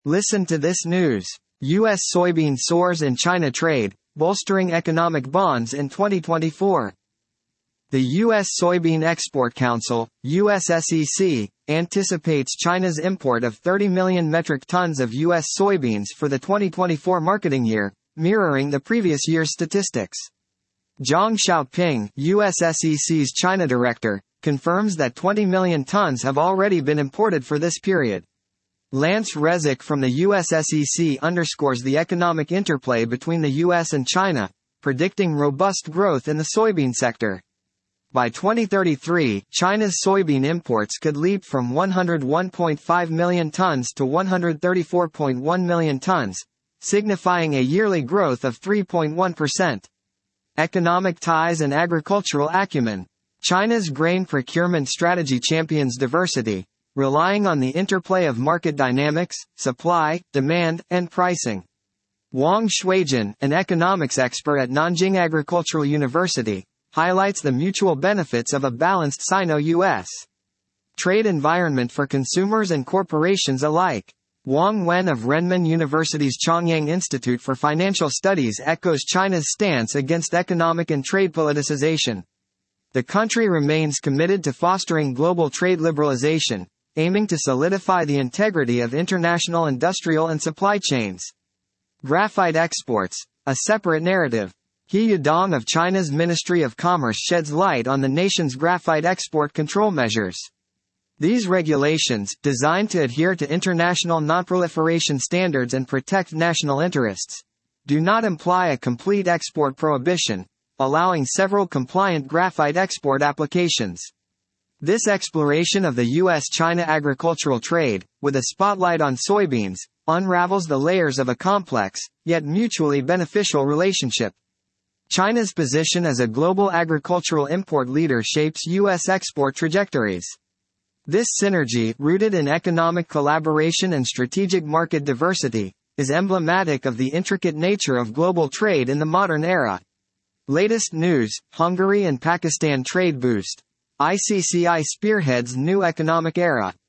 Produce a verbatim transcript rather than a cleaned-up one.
Listen to this news. U S soybean soars in China trade, bolstering economic bonds in twenty twenty-four. The U S Soybean Export Council, U S S E C, anticipates China's import of thirty million metric tons of U S soybeans for the twenty twenty-four marketing year, mirroring the previous year's statistics. Zhang Xiaoping, U S S E C's China director, confirms that twenty million tons have already been imported for this period. Lance Rezik from the U S S E C underscores the economic interplay between the U S and China, predicting robust growth in the soybean sector. By twenty thirty-three, China's soybean imports could leap from one hundred one point five million tons to one hundred thirty-four point one million tons, signifying a yearly growth of three point one percent. Economic ties and agricultural acumen. China's grain procurement strategy champions diversity, relying on the interplay of market dynamics, supply, demand, and pricing. Wang Shuijin, an economics expert at Nanjing Agricultural University, highlights the mutual benefits of a balanced Sino-U S trade environment for consumers and corporations alike. Wang Wen of Renmin University's Chongyang Institute for Financial Studies echoes China's stance against economic and trade politicization. The country remains committed to fostering global trade liberalization, aiming to solidify the integrity of international industrial and supply chains. Graphite exports, a separate narrative. He Yudong of China's Ministry of Commerce sheds light on the nation's graphite export control measures. These regulations, designed to adhere to international non-proliferation standards and protect national interests, do not imply a complete export prohibition, allowing several compliant graphite export applications. This exploration of the U S-China agricultural trade, with a spotlight on soybeans, unravels the layers of a complex, yet mutually beneficial relationship. China's position as a global agricultural import leader shapes U S export trajectories. This synergy, rooted in economic collaboration and strategic market diversity, is emblematic of the intricate nature of global trade in the modern era. Latest news: Hungary and Pakistan trade boost. I C C I spearheads new economic era.